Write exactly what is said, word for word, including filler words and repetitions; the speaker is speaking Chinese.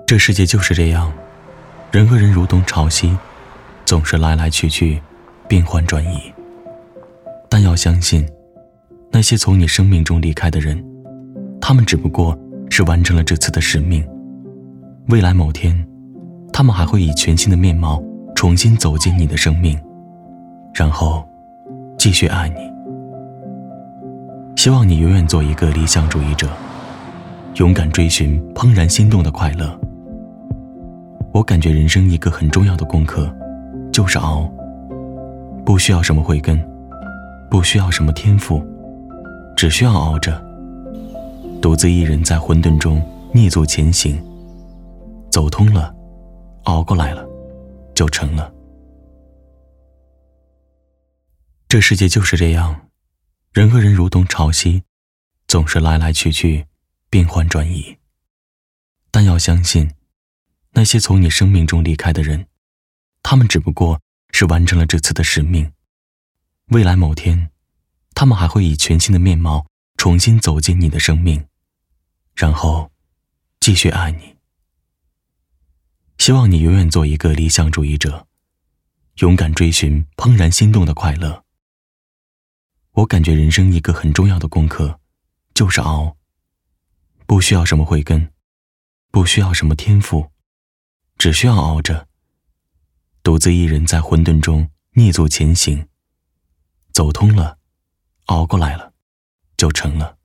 这世界就是这样，人和人如同潮汐，总是来来去去，变幻转移。但要相信，那些从你生命中离开的人，他们只不过是完成了这次的使命。未来某天，他们还会以全新的面貌重新走进你的生命，然后继续爱你。希望你永远做一个理想主义者，勇敢追寻怦然心动的快乐。我感觉人生一个很重要的功课就是熬，不需要什么慧根，不需要什么天赋，只需要熬着，独自一人在混沌中蹑足前行，走通了，熬过来了，就成了。这世界就是这样，人和人如同潮汐，总是来来去去，变幻转移。但要相信，那些从你生命中离开的人，他们只不过是完成了这次的使命。未来某天，他们还会以全新的面貌重新走进你的生命，然后继续爱你。希望你永远做一个理想主义者，勇敢追寻怦然心动的快乐。我感觉人生一个很重要的功课就是熬，不需要什么慧根，不需要什么天赋，只需要熬着，独自一人在混沌中蹑足前行，走通了，熬过来了，就成了。